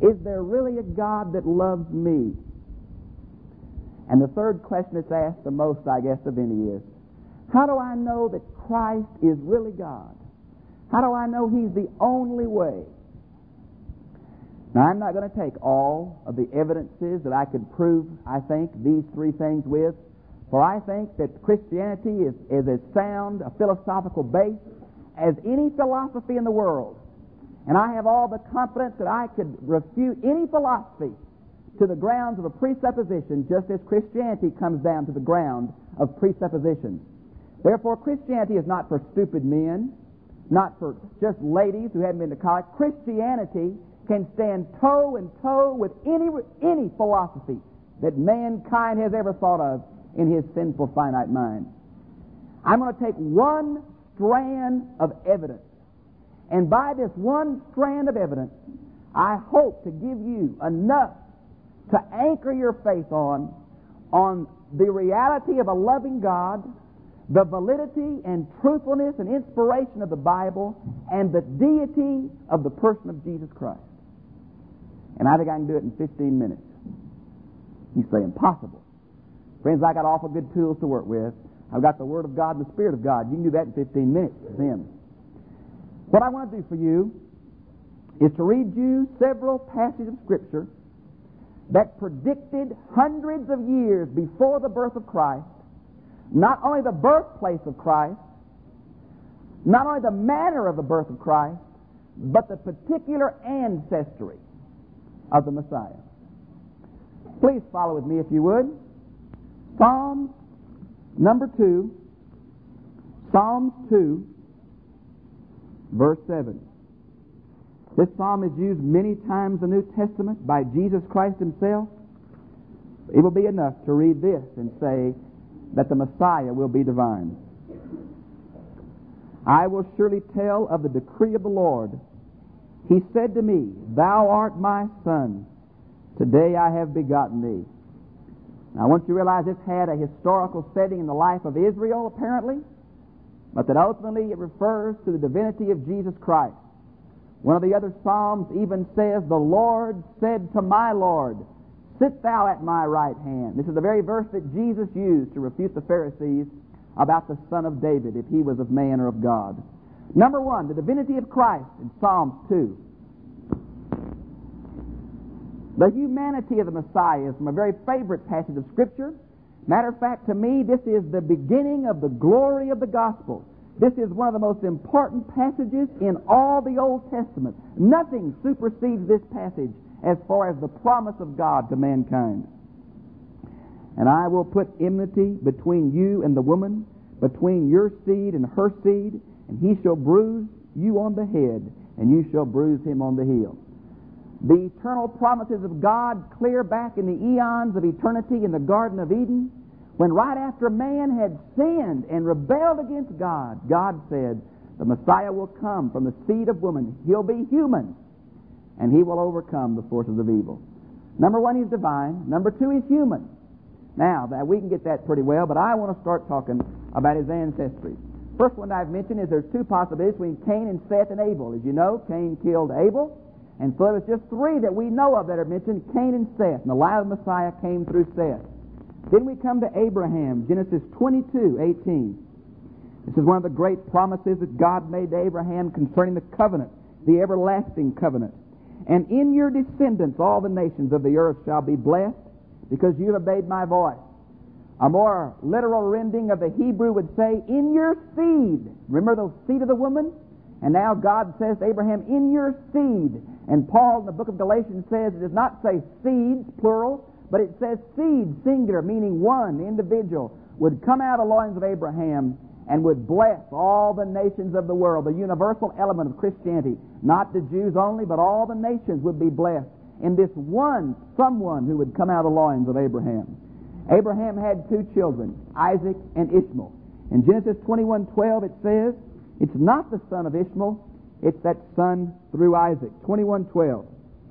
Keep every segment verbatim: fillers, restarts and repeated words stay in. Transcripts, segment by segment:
Is there really a God that loves me? And the third question that's asked the most, I guess, of any is, how do I know that Christ is really God? How do I know He's the only way? Now, I'm not going to take all of the evidences that I could prove, I think, these three things with, for I think that Christianity is, is as sound a philosophical base as any philosophy in the world. And I have all the confidence that I could refute any philosophy to the grounds of a presupposition, just as Christianity comes down to the ground of presuppositions. Therefore, Christianity is not for stupid men, not for just ladies who haven't been to college. Christianity can stand toe and toe with any any philosophy that mankind has ever thought of in his sinful, finite mind. I'm going to take one strand of evidence, and by this one strand of evidence, I hope to give you enough to anchor your faith on, on the reality of a loving God, the validity and truthfulness and inspiration of the Bible, and the deity of the person of Jesus Christ. And I think I can do it in fifteen minutes. You say, impossible. Friends, I got awful good tools to work with. I've got the Word of God and the Spirit of God. You can do that in fifteen minutes with Him. What I want to do for you is to read you several passages of Scripture that predicted hundreds of years before the birth of Christ, not only the birthplace of Christ, not only the manner of the birth of Christ, but the particular ancestry of the Messiah. Please follow with me if you would. Psalm number two, Psalms two, verse seven. This psalm is used many times in the New Testament by Jesus Christ Himself. It will be enough to read this and say that the Messiah will be divine. I will surely tell of the decree of the Lord. He said to me, Thou art my son. Today I have begotten thee. Now I want you to realize this had a historical setting in the life of Israel, apparently, but that ultimately it refers to the divinity of Jesus Christ. One of the other Psalms even says, The Lord said to my Lord, Sit thou at my right hand. This is the very verse that Jesus used to refute the Pharisees about the Son of David, if he was of man or of God. Number one, the divinity of Christ in Psalms two. The humanity of the Messiah is my very favorite passage of Scripture. Matter of fact, to me, this is the beginning of the glory of the gospel. This is one of the most important passages in all the Old Testament. Nothing supersedes this passage as far as the promise of God to mankind. And I will put enmity between you and the woman, between your seed and her seed, and he shall bruise you on the head, and you shall bruise him on the heel. The eternal promises of God clear back in the eons of eternity in the Garden of Eden, when right after man had sinned and rebelled against God, God said, the Messiah will come from the seed of woman. He'll be human, and he will overcome the forces of evil. Number one, he's divine. Number two, he's human. Now, that we can get that pretty well, but I want to start talking about his ancestry. First one I've mentioned is there's two possibilities between Cain and Seth and Abel. As you know, Cain killed Abel, and so there's just three that we know of that are mentioned, Cain and Seth, and the line of the Messiah came through Seth. Then we come to Abraham, Genesis twenty-two eighteen. This is one of the great promises that God made to Abraham concerning the covenant, the everlasting covenant. And in your descendants all the nations of the earth shall be blessed, because you have obeyed my voice. A more literal rendering of the Hebrew would say, in your seed. Remember the seed of the woman? And now God says to Abraham, in your seed. And Paul in the book of Galatians says, it does not say seeds, plural, but it says seed, singular, meaning one individual would come out of the loins of Abraham and would bless all the nations of the world. The universal element of Christianity, not the Jews only, but all the nations would be blessed in this one someone who would come out of the loins of Abraham. Abraham had two children, Isaac and Ishmael. In Genesis twenty-one twelve it says, it's not the son of Ishmael, it's that son through Isaac. twenty-one twelve.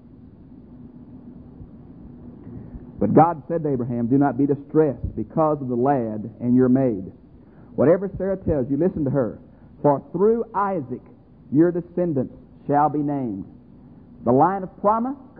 But God said to Abraham, do not be distressed because of the lad and your maid. Whatever Sarah tells you, listen to her. For through Isaac your descendants shall be named. The line of promise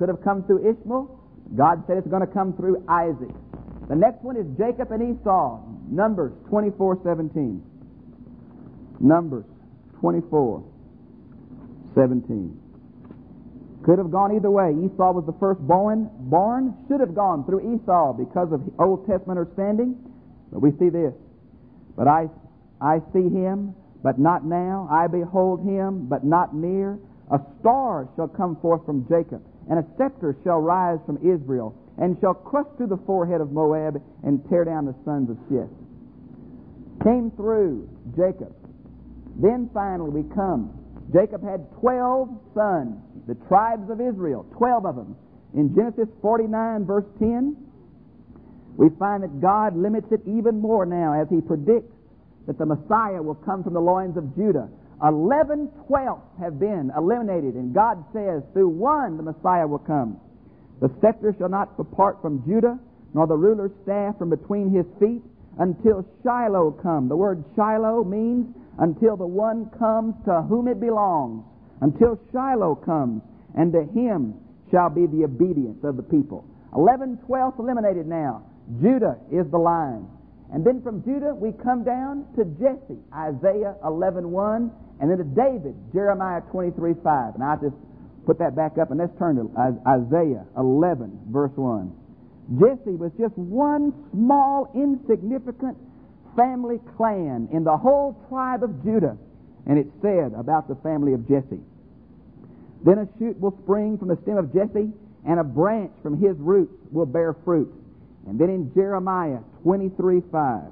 could have come through Ishmael. God said it's going to come through Isaac. The next one is Jacob and Esau. Numbers twenty-four seventeen. Numbers twenty-four seventeen. Could have gone either way. Esau was the firstborn. Born should have gone through Esau because of Old Testament understanding. But we see this. But I, I see him, but not now. I behold him, but not near. A star shall come forth from Jacob, and a scepter shall rise from Israel, and shall crush through the forehead of Moab, and tear down the sons of Sheth. Came through Jacob. Then finally we come. Jacob had twelve sons, the tribes of Israel, twelve of them. In Genesis forty-nine, verse ten, we find that God limits it even more now as He predicts that the Messiah will come from the loins of Judah. Eleven twelfths have been eliminated, and God says, through one the Messiah will come. The scepter shall not depart from Judah, nor the ruler's staff from between his feet, until Shiloh come. The word Shiloh means until the one comes to whom it belongs. Until Shiloh comes, and to him shall be the obedience of the people. Eleven twelfths eliminated now. Judah is the line. And then from Judah we come down to Jesse, Isaiah eleven one, and then to David, Jeremiah twenty-three five. And I'll just put that back up, and let's turn to Isaiah eleven, verse one. Jesse was just one small, insignificant family clan in the whole tribe of Judah. And it said about the family of Jesse, then a shoot will spring from the stem of Jesse, and a branch from his roots will bear fruit. And then in Jeremiah twenty-three five,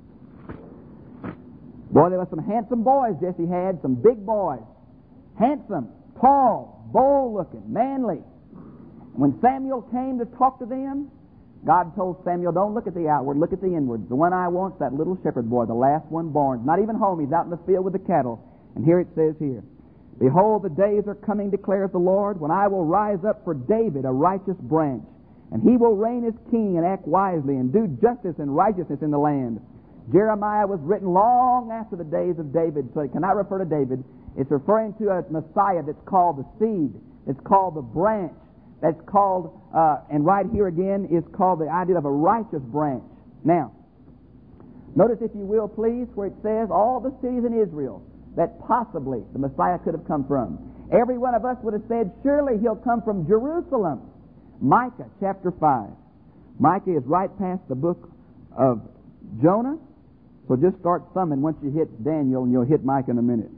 boy, there were some handsome boys Jesse had, some big boys. Handsome, tall, bold-looking, manly. And when Samuel came to talk to them, God told Samuel, don't look at the outward, look at the inward. The one I want's that little shepherd boy, the last one born. Not even home, he's out in the field with the cattle. And here it says here, behold, the days are coming, declares the Lord, when I will rise up for David a righteous branch. And he will reign as king and act wisely and do justice and righteousness in the land. Jeremiah was written long after the days of David, so it cannot refer to David. It's referring to a Messiah that's called the seed. It's called the branch. That's called, uh, and right here again is called the idea of a righteous branch. Now, notice if you will please where it says all the cities in Israel that possibly the Messiah could have come from. Every one of us would have said, surely he'll come from Jerusalem. Micah chapter five. Micah is right past the book of Jonah. So just start thumbing once you hit Daniel, and you'll hit Micah in a minute.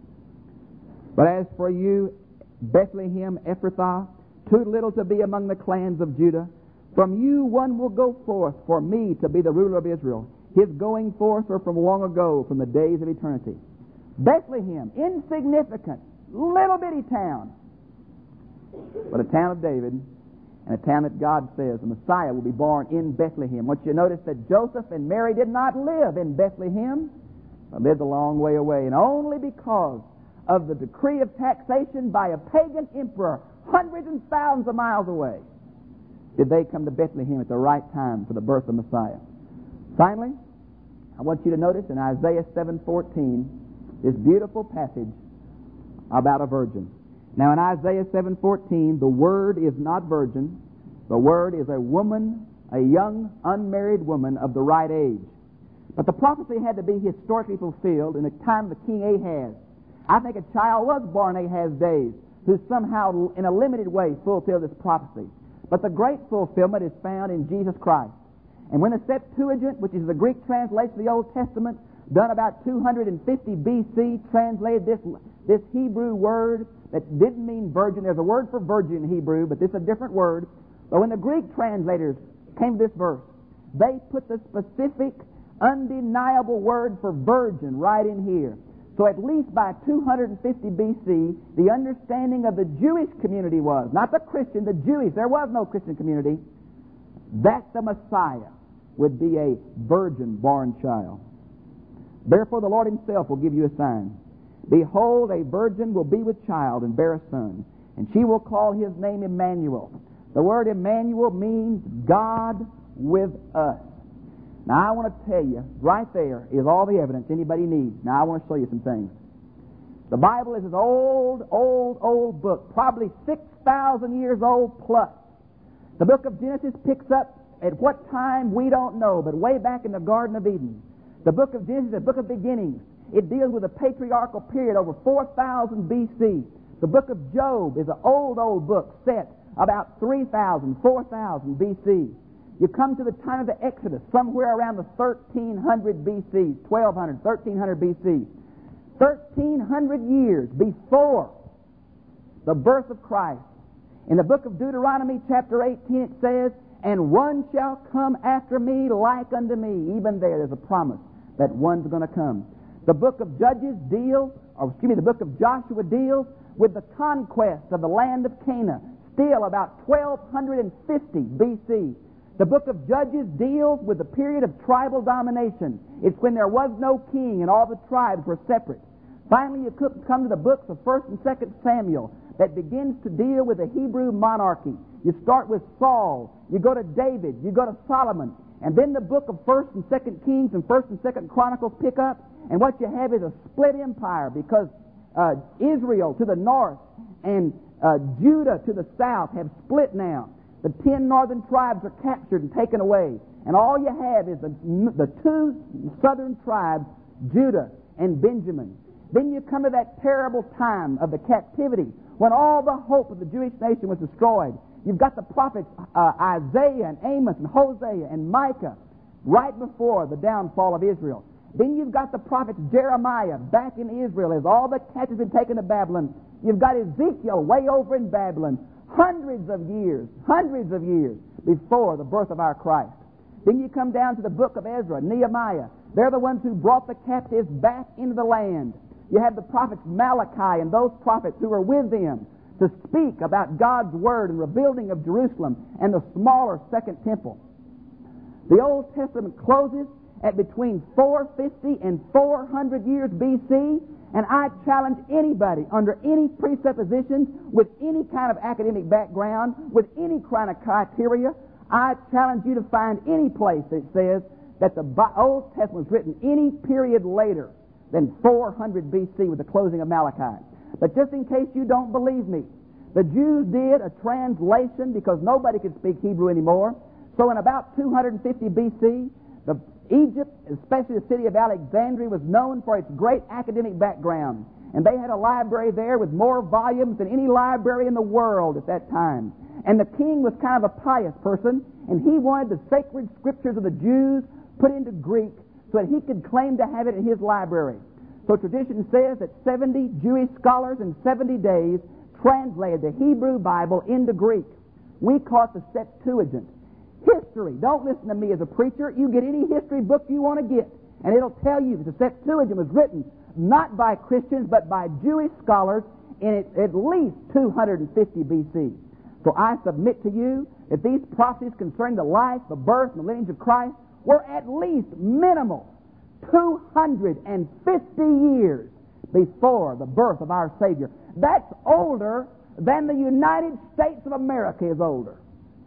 But as for you, Bethlehem Ephrathah, too little to be among the clans of Judah, from you one will go forth for me to be the ruler of Israel. His going forth are from long ago, from the days of eternity. Bethlehem, insignificant, little bitty town, but a town of David, and a town that God says the Messiah will be born in Bethlehem. Once you notice that Joseph and Mary did not live in Bethlehem, but lived a long way away, and only because of the decree of taxation by a pagan emperor hundreds and thousands of miles away did they come to Bethlehem at the right time for the birth of Messiah. Finally, I want you to notice in Isaiah seven fourteen this beautiful passage about a virgin. Now in Isaiah seven fourteen, the word is not virgin. The word is a woman, a young, unmarried woman of the right age. But the prophecy had to be historically fulfilled in the time of King Ahaz. I think a child was born in Ahaz's days who somehow, in a limited way, fulfilled this prophecy. But the great fulfillment is found in Jesus Christ. And when the Septuagint, which is the Greek translation of the Old Testament, done about two hundred fifty B C, translated this, this Hebrew word that didn't mean virgin. There's a word for virgin in Hebrew, but this is a different word. But when the Greek translators came to this verse, they put the specific, undeniable word for virgin right in here. So at least by two hundred fifty B C, the understanding of the Jewish community was, not the Christian, the Jewish, there was no Christian community, that the Messiah would be a virgin-born child. Therefore the Lord himself will give you a sign. Behold, a virgin will be with child and bear a son, and she will call his name Emmanuel. The word Emmanuel means God with us. Now I want to tell you, right there is all the evidence anybody needs. Now I want to show you some things. The Bible is an old, old, old book, probably six thousand years old plus. The book of Genesis picks up at what time we don't know, but way back in the Garden of Eden. The book of Genesis is a book of beginnings. It deals with a patriarchal period over four thousand B C. The book of Job is an old, old book set about three thousand, four thousand B C. You come to the time of the Exodus, somewhere around the thirteen hundred B C, twelve hundred, thirteen hundred B C. thirteen hundred years before the birth of Christ. In the book of Deuteronomy chapter eighteen it says, "And one shall come after me like unto me." Even there there's a promise that one's going to come. The book of Judges deals, or excuse me, the book of Joshua deals with the conquest of the land of Canaan, still about twelve fifty B C. The book of Judges deals with the period of tribal domination. It's when there was no king and all the tribes were separate. Finally, you come to the books of First and Second Samuel that begins to deal with the Hebrew monarchy. You start with Saul, you go to David, you go to Solomon, and then the book of First and Second Kings and First and Second Chronicles pick up, and what you have is a split empire because uh, Israel to the north and uh, Judah to the south have split now. The ten northern tribes are captured and taken away, and all you have is the, the two southern tribes, Judah and Benjamin. Then you come to that terrible time of the captivity when all the hope of the Jewish nation was destroyed. You've got the prophets uh, Isaiah and Amos and Hosea and Micah right before the downfall of Israel. Then you've got the prophet Jeremiah back in Israel as all the captives have been taken to Babylon. You've got Ezekiel way over in Babylon, hundreds of years, hundreds of years before the birth of our Christ. Then you come down to the book of Ezra, Nehemiah. They're the ones who brought the captives back into the land. You have the prophets Malachi and those prophets who were with them to speak about God's Word and rebuilding of Jerusalem and the smaller Second Temple. The Old Testament closes at between four fifty and four hundred years B C, and I challenge anybody under any presuppositions, with any kind of academic background, with any kind of criteria, I challenge you to find any place that says that the Old Testament was written any period later than four hundred B C with the closing of Malachi. But just in case you don't believe me, the Jews did a translation because nobody could speak Hebrew anymore. So in about two hundred fifty B C, the Egypt, especially the city of Alexandria, was known for its great academic background. And they had a library there with more volumes than any library in the world at that time. And the king was kind of a pious person, and he wanted the sacred scriptures of the Jews put into Greek so that he could claim to have it in his library. So tradition says that seventy Jewish scholars in seventy days translated the Hebrew Bible into Greek. We call it the Septuagint. History. Don't listen to me as a preacher. You get any history book you want to get, and it'll tell you that the Septuagint was written not by Christians but by Jewish scholars in at least two hundred fifty B C. So I submit to you that these prophecies concerning the life, the birth, and the lineage of Christ were at least minimal two hundred fifty years before the birth of our Savior. That's older than the United States of America is older.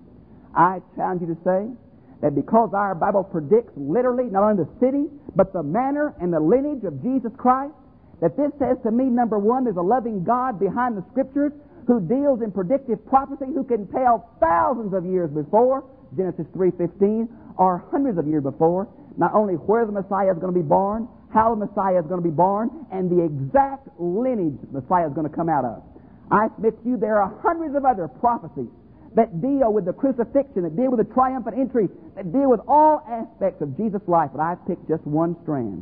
I challenge you to say that because our Bible predicts literally not only the city, but the manner and the lineage of Jesus Christ, that this says to me, number one, there's a loving God behind the Scriptures who deals in predictive prophecy, who can tell thousands of years before, Genesis three fifteen, or hundreds of years before, not only where the Messiah is going to be born, how the Messiah is going to be born, and the exact lineage the Messiah is going to come out of. I submit to you there are hundreds of other prophecies that deal with the crucifixion, that deal with the triumphant entry, that deal with all aspects of Jesus' life, but I've picked just one strand.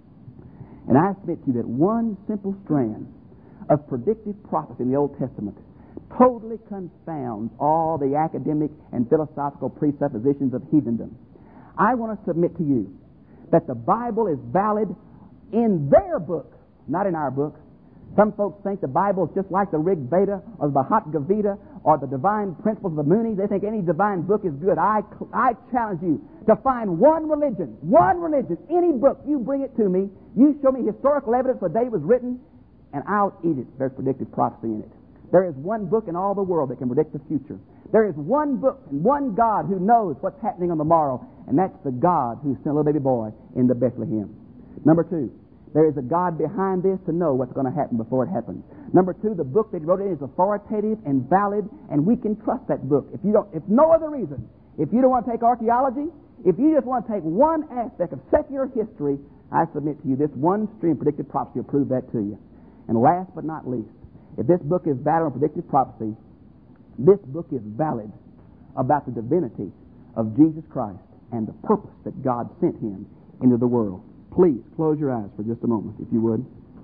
And I submit to you that one simple strand of predictive prophecy in the Old Testament totally confounds all the academic and philosophical presuppositions of heathendom. I want to submit to you that the Bible is valid in their book, not in our book. Some folks think the Bible is just like the Rig Veda or the Bhagavad Gita or the Divine Principles of the Moonies. They think any divine book is good. I, I challenge you to find one religion, one religion, any book, you bring it to me, you show me historical evidence the day it was written, and I'll eat it. There's predictive prophecy in it. There is one book in all the world that can predict the future. There is one book and one God who knows what's happening on the morrow, and that's the God who sent a little baby boy into Bethlehem. Number two, There is a God behind this to know what's going to happen before it happens. Number two, the book that he wrote in is authoritative and valid, and we can trust that book. If you don't, if no other reason, if you don't want to take archaeology, if you just want to take one aspect of secular history, I submit to you this one stream predictive prophecy will prove that to you. And last but not least, if this book is valid on predictive prophecy, this book is valid about the divinity of Jesus Christ and the purpose that God sent him into the world. Please close your eyes for just a moment, if you would.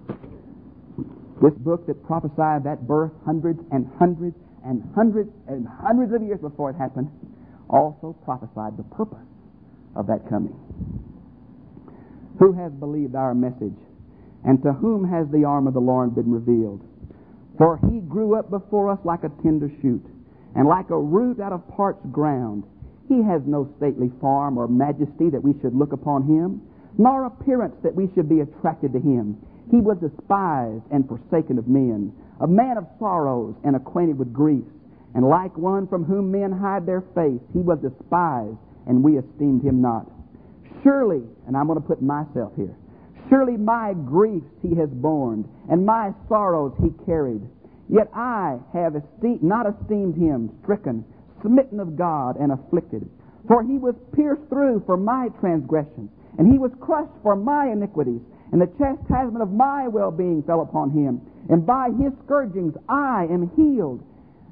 This book that prophesied that birth hundreds and hundreds and hundreds and hundreds of years before it happened also prophesied the purpose of that coming. Who has believed our message, and to whom has the arm of the Lord been revealed? For he grew up before us like a tender shoot, and like a root out of parched ground. He has no stately form or majesty that we should look upon him, nor appearance that we should be attracted to him. He was despised and forsaken of men, a man of sorrows and acquainted with griefs, and like one from whom men hide their face, he was despised, and we esteemed him not. Surely, and I'm going to put myself here, surely my griefs he has borne, and my sorrows he carried. Yet I have esteemed, not esteemed him stricken, smitten of God, and afflicted. For he was pierced through for my transgressions, and he was crushed for my iniquities. And the chastisement of my well-being fell upon him. And by his scourgings I am healed.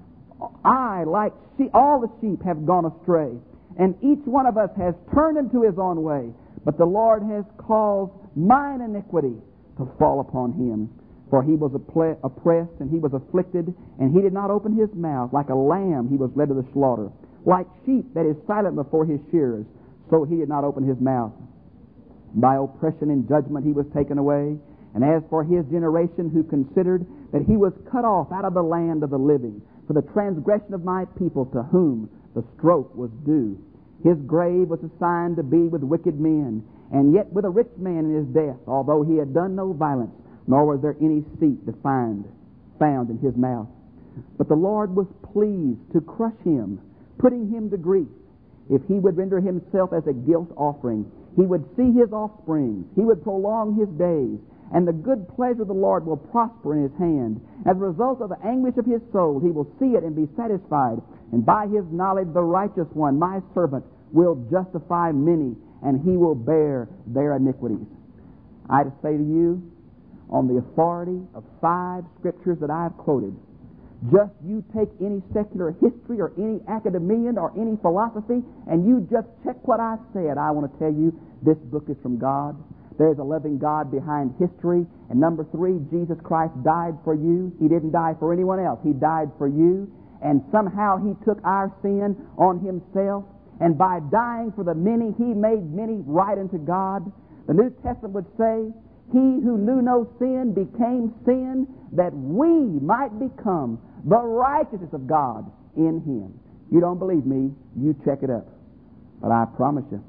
I, like sheep, all the sheep, have gone astray, and each one of us has turned into his own way. But the Lord has caused mine iniquity to fall upon him. For he was oppressed, and he was afflicted, and he did not open his mouth. Like a lamb he was led to the slaughter. Like sheep that is silent before his shearers, so he did not open his mouth. By oppression and judgment he was taken away. And as for his generation, who considered that he was cut off out of the land of the living, for the transgression of my people, to whom the stroke was due. His grave was assigned to be with wicked men, and yet with a rich man in his death, although he had done no violence, nor was there any seat defined, found in his mouth. But the Lord was pleased to crush him, putting him to grief. If he would render himself as a guilt offering, he would see his offspring, he would prolong his days, and the good pleasure of the Lord will prosper in his hand. As a result of the anguish of his soul, he will see it and be satisfied. And by his knowledge, the righteous one, my servant, will justify many, and he will bear their iniquities. I to say to you, on the authority of five scriptures that I have quoted, just you take any secular history or any academician or any philosophy, and you just check what I said. I want to tell you, this book is from God. There's a loving God behind history. And number three, Jesus Christ died for you. He didn't die for anyone else. He died for you. And somehow he took our sin on himself. And by dying for the many, he made many right unto God. The New Testament would say, he who knew no sin became sin, that we might become the righteousness of God in him. You don't believe me, you check it up. But I promise you,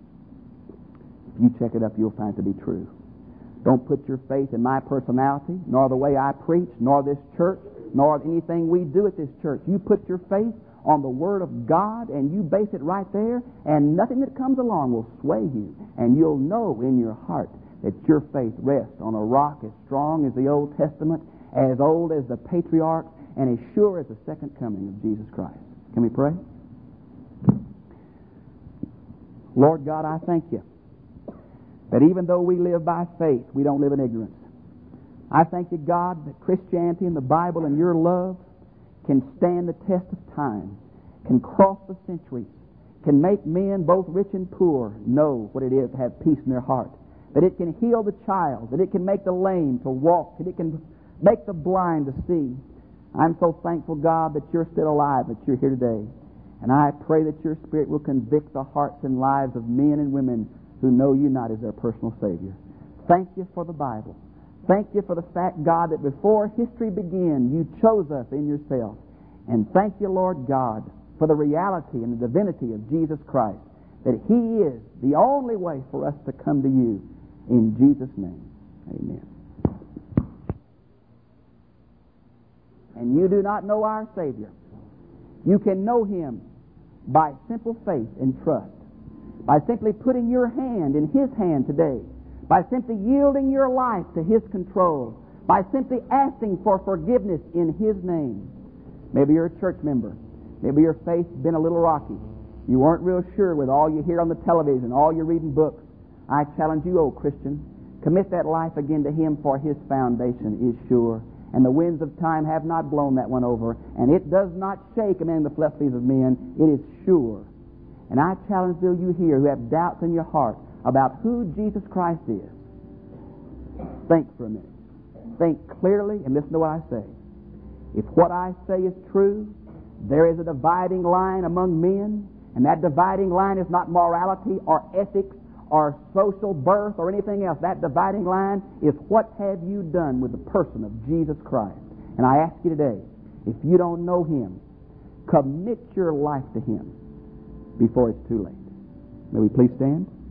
if you check it up, you'll find it to be true. Don't put your faith in my personality, nor the way I preach, nor this church, nor anything we do at this church. You put your faith on the Word of God, and you base it right there, and nothing that comes along will sway you. And you'll know in your heart that your faith rests on a rock as strong as the Old Testament, as old as the patriarchs, and as sure as the second coming of Jesus Christ. Can we pray? Lord God, I thank you that even though we live by faith, we don't live in ignorance. I thank you, God, that Christianity and the Bible and your love can stand the test of time, can cross the centuries, can make men, both rich and poor, know what it is to have peace in their heart, that it can heal the child, that it can make the lame to walk, that it can make the blind to see. I'm so thankful, God, that you're still alive, that you're here today. And I pray that your Spirit will convict the hearts and lives of men and women who know you not as their personal Savior. Thank you for the Bible. Thank you for the fact, God, that before history began, you chose us in yourself. And thank you, Lord God, for the reality and the divinity of Jesus Christ, that he is the only way for us to come to you. In Jesus' name, amen. And you do not know our Savior. You can know him by simple faith and trust, by simply putting your hand in his hand today, by simply yielding your life to His control, by simply asking for forgiveness in His name. Maybe you're a church member. Maybe your faith's been a little rocky. You weren't real sure with all you hear on the television, all you read in books. I challenge you, old Christian, commit that life again to Him, for His foundation is sure. And the winds of time have not blown that one over, and it does not shake among the fleshlies of men. It is sure. And I challenge those of you here who have doubts in your heart about who Jesus Christ is. Think for a minute. Think clearly and listen to what I say. If what I say is true, there is a dividing line among men, and that dividing line is not morality or ethics or social birth or anything else. That dividing line is what have you done with the person of Jesus Christ. And I ask you today, if you don't know Him, commit your life to Him before it's too late. May we please stand?